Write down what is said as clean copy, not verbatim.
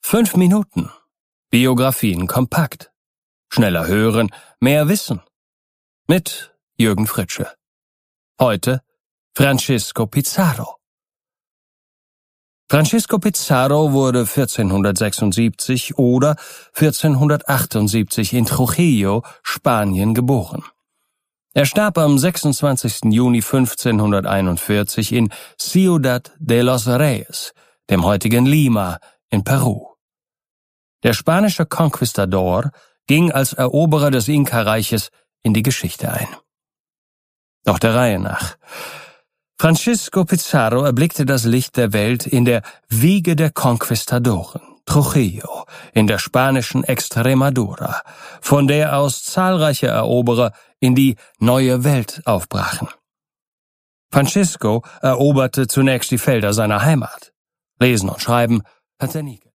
5 Minuten. Biografien kompakt. Schneller hören, mehr wissen. Mit Jürgen Fritsche. Heute Francisco Pizarro. Francisco Pizarro wurde 1476 oder 1478 in Trujillo, Spanien, geboren. Er starb am 26. Juni 1541 in Ciudad de los Reyes, dem heutigen Lima, in Peru. Der spanische Conquistador ging als Eroberer des Inka-Reiches in die Geschichte ein. Doch der Reihe nach. Francisco Pizarro erblickte das Licht der Welt in der Wiege der Konquistadoren, Trujillo, in der spanischen Extremadura, von der aus zahlreiche Eroberer in die neue Welt aufbrachen. Francisco eroberte zunächst die Felder seiner Heimat. Lesen und Schreiben hat er nie